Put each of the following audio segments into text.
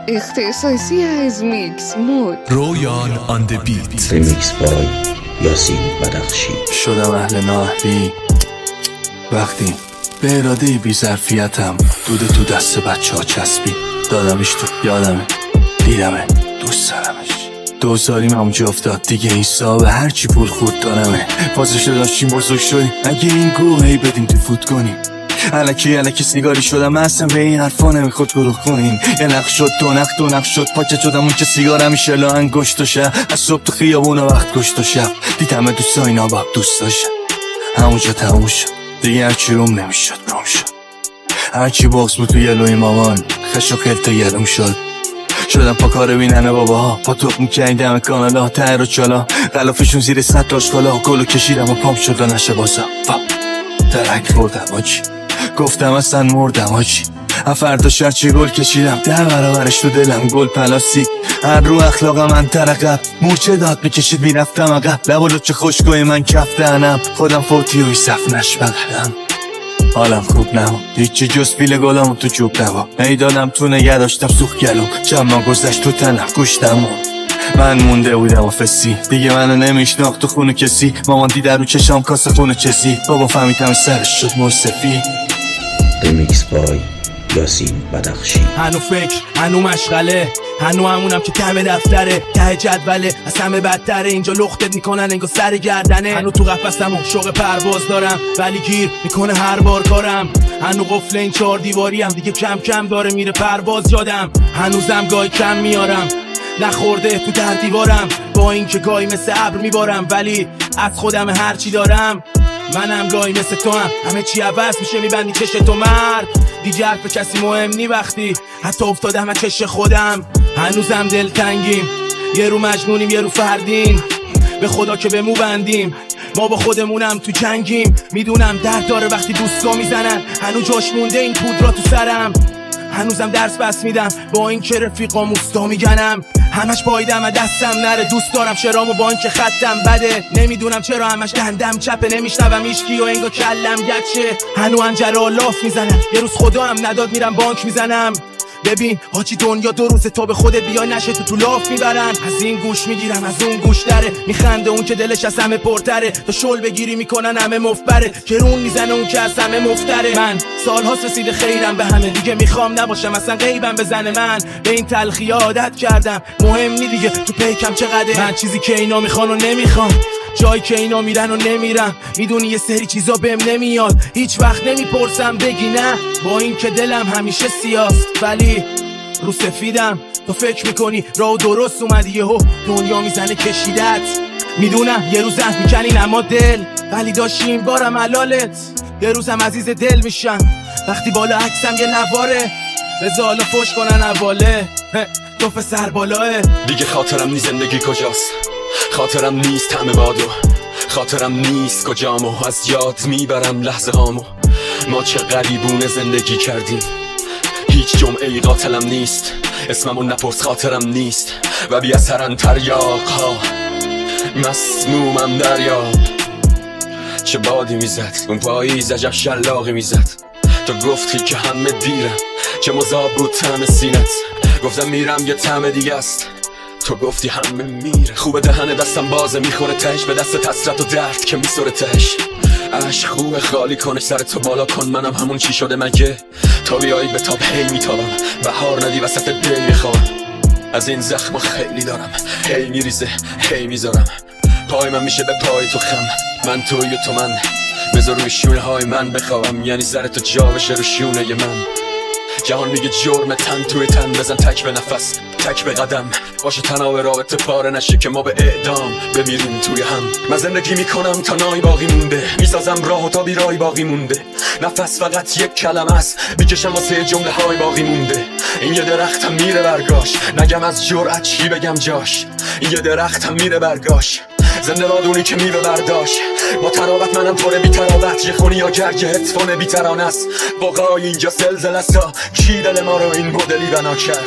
اختصاصی از میکس مود رویان آن دی بیت ریمیکس بای یاسین بدخشی. شدم اهل نااهلی وقتی به اراده بی ظرفیتم دوده تو دست بچه ها چسبی دادمش تو یادمه دیدمه دوست دارمش 2 سالیم همونجا افتاد دیگه این صاحب هرچی پول خورد دارمه بازش داشتیم بزرگ شدیم اگه این گوهی بدیم تو فوت کنیم الکی سیگاری شدم اصلا به این حرفا نمیخواد گروه کنیم یه نخ شد دو نخ شد پاکت شدم اون که سیگار همیشه لاهن گشت و شب از صبح تو خیابون وقت گشت و شب دیدم دوستا اینا با دوست داشتم همونجا تموم شد دیگه هرچی روم نمیشد برام شد هرچی باکس بود تو یلوی مامان خش و خلط یلوم شدم پا کار بیننه باباها پا توپ میکنی دم کانالا تر و چالا غلافشون زیر 100 تاش کالا گلو کشیدم و پام شد و نشه بازم درک خوردم آجی گفتم اصلا مردم آجی فردا شرچی گل کشیدم 10 برابرش تو دلم گل پلاستیک هر رو اخلاق من ترقب مورچه داد میکشید میرفتم عقب لب چه خوشگوی من کف دهنم خودم فوتی و صف نشبقدم حالم خوب نبود هیچی جز پیل گلام تو جوب نبا میدادم تو نگه داشتم سوخ گلوم چما گذشت تو تنم گوشتم من مونده بودم آفسی دیگه منو نمیشناخت تو خونه کسی مامان دیده رو چشام کاسه خونه چسی بابا فهمیدم سرش شد مرسفی ریمیکس بای یاسین بدخشی. هنو فکر هنو مشغله هنو همونم که کم دفتره ته جدوله از همه بدتره اینجا لختت میکنن انگار سر گردنه هنو تو قفسم و شوق پرواز دارم ولی گیر میکنه هر بار کارم هنو قفل این 4 دیواری هم دیگه کم کم داره میره پرواز یادم هنوزم گاهی کم میارم نخورده تو در دیوارم با این که گاهی مثل ابر میبارم ولی از خودم هرچی دارم منم گاهی مثل تو هم همه چی عوض میشه میبندی چش تو مرد دیگه حرف کسی مهم نی وقتی حتی افتادم از چش خودم هنوزم دلتنگیم یه رو مجنونیم یه رو فردین به خدا که به مو بندیم ما با خودمونم تو جنگیم میدونم درد داره وقتی دوستا میزنن هنوز جاش مونده این پودرا تو سرم هنوزم درس بس میدم با این که رفیقام اوستا میگنم همش پایدم و دستم نره دوست دارم شرامو با این که خطم بده نمیدونم چرا همش دندم چپه نمیشنوم ایشکی و انگا کلم گچه هنو انجره لاف میزنم یه روز خدا هم نداد میرم بانک میزنم ببین حاجی دنیا 2 روزه تا به خودت بیای نشه تو لاف میبرن از این گوش میگیرم از اون گوش داره میخنده اون که دلش از همه پرتره تا شل بگیری میکنن همه مفبره کرون میزنه اون که از همه مفتره من سالهاست رسیده خیرم به همه دیگه میخوام نباشم اصلا غیبم بزنه من به این تلخی عادت کردم مهم نی دیگه تو پیکم چقدره من چیزی که اینا میخوان و نمیخوام جایی که اینا میرن و نمیرم میدونی یه سری چیزا بهم نمیاد هیچ وقت نمیپرسم بگی نه با این که دلم همیشه سیاست ولی رو سفیدم تو فکر میکنی راه درست اومدی یهو دنیا میزنه کشیدت میدونم یه روز زهر میکنین اما دل ولی داشتیم بارم علالت یه روزم عزیز دل میشم وقتی بالا عکسم یه نواره رضا حالا فوش کنن حواله توف سر بالاه دیگه خاطرم نیست زندگی کجاست خاطرم نیست همه بادو خاطرم نیست کجامو از یاد میبرم لحظه هامو ما چه غریبونه زندگی کردیم هیچ جمعه قاتلم نیست اسممو نپرس خاطرم نیست و بی اثرن تریاق ها مسمومم دریاب چه بادی میزد اون پاییز عجب شلاقی میزد تو گفتی که همه دیرم چه مذاب بود طعم سینت گفتم میرم یه طعم دیگه است تو گفتی همه میره خوبه دهن دستم بازه میخوره تهش به دست حسرت و درد که میسوره تهش عشق خوبه خالی کنش سر تو بالا کن منم همون چی شده مگه تا بیایی به تاب هی میتابم بهار ندی وسط دی میخوام از این زخم خیلی دارم هی میریزه هی میذارم پای من میشه به پای تو خم من توی و تو من بذار روی شونه های من بخوابم یعنی سر تو جا بشه رو شونه من جهان میگه جرم تن توی تن بزن تک به نفس تک به قدم باشه تناب رابطه پاره نشه که ما به اعدام بمیریم توی هم من زندگی میکنم تا نای باقی مونده میسازم راه و تا بیرای باقی مونده نفس فقط یک کلمه است میکشم واسه جمله های باقی مونده این یه درختم میره برگاش نگم از جرأت چی بگم جاش این یه درختم میره برگاش زنده بادونی که میوه برداشت با تراوت منم پره بی تراوت یه خونی یا گرگ هتفون بی ترانه است واقعای اینجا زلزله است کی دل ما رو این مدلی بنا کرد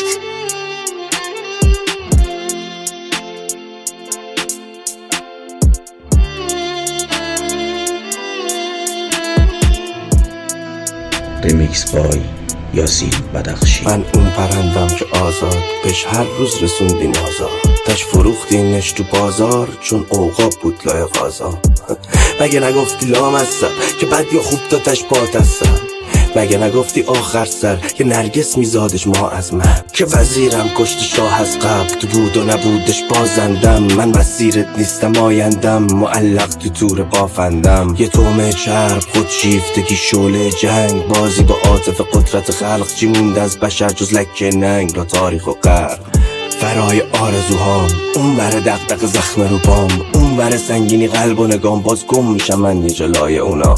ریمیکس بای یاسین بدخشی. من اون پرندم که آزاد بهش هر روز رسوندین آزاد، تش فروختینش تو بازار چون اوقاب بود لای غازا. مگه نگفتی لام هستم که بد یا خوب دادش پات هستم؟ مگه نگفتی آخر سر که نرگس میزادش ما از من؟ که وزیرم کشت شاه از قبل، تو بود و نبودش بازندم. من مسیرت نیستم آیندم، معلق تو تور بافندم. یه تومه چرب خود شیفتگی شعله جنگ، بازی با عاطفه قدرت خلق. چی موند از بشر جز لکه ننگ را تاریخ و غرق؟ فرای آرزوهام اون بره دغدغه زخم رو بام، اون بره سنگینی قلب و نگام. باز گم میشم من یه جلای اونا.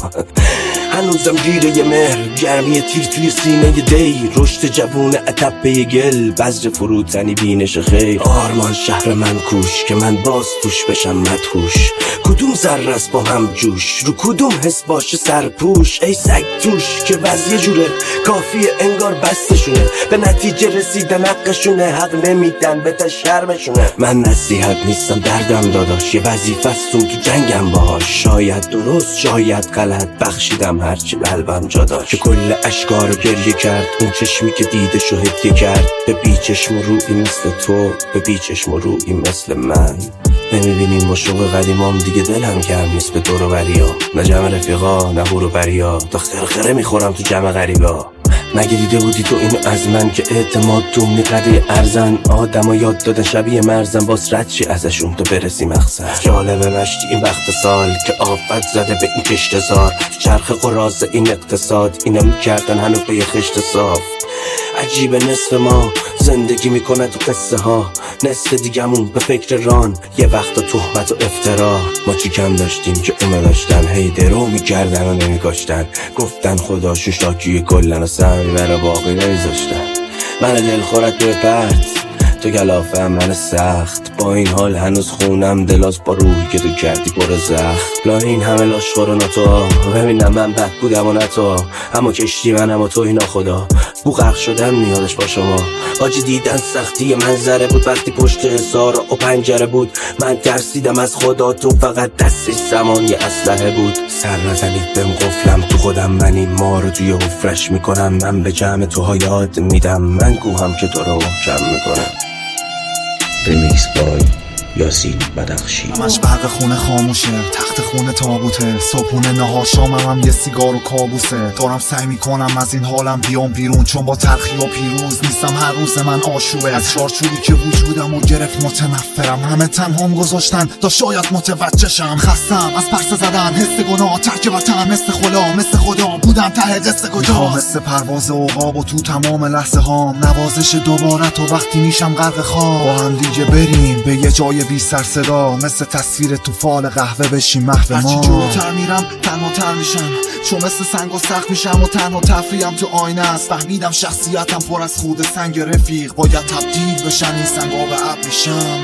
هنوزم گیره یه مهر، گرمی تیر توی سینه یه دی، رشد جوون عتبه گل، بذر فروتنی بینش خیر. آرمان شهر من کوش که من باز توش بشم مدهوش. کدوم ذره است با هم جوش، رو کدوم حس باشه سرپوش؟ ای سگ توش که وضع جوره، کافیه انگار بستشونه، به نتیجه رسیدن حقشونه، حق نمیدن به شرمشونه. من نصیحت نیستم دردم داداش، یه وظیفه است تو جنگم باهاش. شاید درست شاید غلط، بخشیدم هرچی قلبم جا داشت. که کل اشکارو گریه کرد اون چشمی که دیدشو هدیه کرد، به بی چشم و روی مثل تو، به بی چشم و روی مثل من. نمیبینین با شوق قدیمام دیگه دلم کم نیست به دور و بریا، نه جمع رفیقا نه هورو بریا، تا خرخره میخورم تو جمع غریبا. مگه دیده بودی تو اینو از من که اعتماد دوم قده ارزن؟ آدم یاد دادن شبیه مرزن، باز رد چی ازشون تو برسی مقصد. جالبه مشتی این وقت سال که آفت زده به این کشتزار، چرخ قراز این اقتصاد اینا میکردن هنو به یه خشت صاف. عجیبه نصف ما زندگی میکنه تو قصه ها، نصف دیگمون به فکر ران، یه وقت تهمت و افترا. ما چی کم داشتیم که اونا داشتن، هی درو میکردن و نمیکاشتن، گفتن خداشون شاکی کلن و سمی برا باقی نمیذاشتن. من دلخورت به پرت تو گلافه من سخت، با این حال هنوز خونم دلاز با روحی که تو کردی پر زخم. لای این همه لاشخور و ناتو، ببینم من بد بودم و نتو، اما کشتی منم و تو اینا خدا. بو غرق شدن میادش با شما، آجی دیدن سختی منظره بود وقتی پشت حصار و پنجره بود. من ترسیدم از خدا، تو فقط دستی زمان یه اسلحه بود. سر نزنید بهم قفلم تو خودم، من این ما رو توی حفرش میکنم. من به جمع توها یاد میدم، من گوهم که تو رو محکم میکنم. ریمیکس بای یاسین بدخشی. همش برق خونه خاموشه، تخت خونه تابوته، صبحونه نهار شامم یه سیگار و کابوسه. دارم سعی میکنم از این حالم بیام بیرون، چون با تلخی و پیروز نیستم، هر روز من آشوبه. از چارچوبی که وجودم و گرفت متنفرم، همه تنهام گذاشتن تا شاید متوجهشم. خستم از پرسه زدن، حس گناه، ترک وطن مثل خلا، مثل خدا بودم ته قصه کجا. مثل پرواز عقاب و تو تمام لحظه هام، نوازش دوباره تو وقتی میشم غرق خواب. با هم دیگه بریم به یه جای بی سر صدا، مثل تصویر تو فال قهوه بشیم محو ما. هرچی جلوتر میرم تنها تر میشم، چون مثل سنگ و سخت میشم و تنها تفریحم تو آینه است. فهمیدم شخصیتم پر از خود سنگ رفیق، باید تبدیل بشن این سنگا به ابر میشم.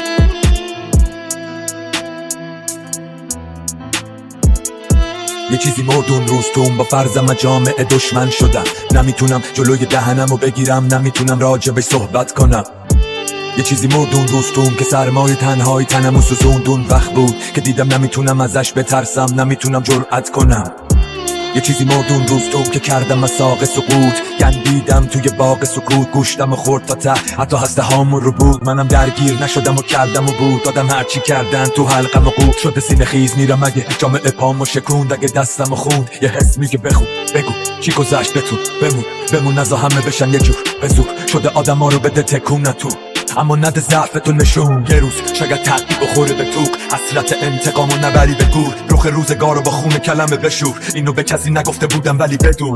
یه چیزی مردون روستون، با فرضم جامعه دشمن شدم. نمیتونم جلوی دهنمو بگیرم، نمیتونم راجبش صحبت کنم. یه چیزی مردون روستون که سرمای تنهای تنمو سوزوندون. وقت بود که دیدم نمیتونم ازش بترسم، نمیتونم جرأت کنم. یه چیزی مردون روستون که کردم مساق سقوط، گندیدم توی باغ سکوت، گوشتم و خورد تا ته، حتی هسته هامون رو بود. منم درگیر نشدم و کردم و بود، دادم هرچی کردن تو حلقم و قوت شده. سینه خیز میرم اگه جامعه پامو شکوند، اگه دستم و خوند یه حس میگه بخون بگو چی گذشت بتون بمون نزا همه بشن یه جور به زور شده. آدم ها رو بده تکون نتو، اما نده ضعفتو نشون. یه روز شاید تقی بخوره به توق، حسرت انتقامو نبری به گور. رخ روزگارو با خون کلمه بشور، اینو به کسی نگفته بودم ولی بدون.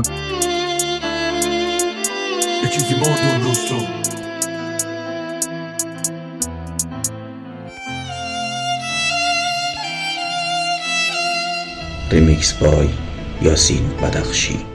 یه چیزی مردون روستو. ریمیکس بای یاسین بدخشی.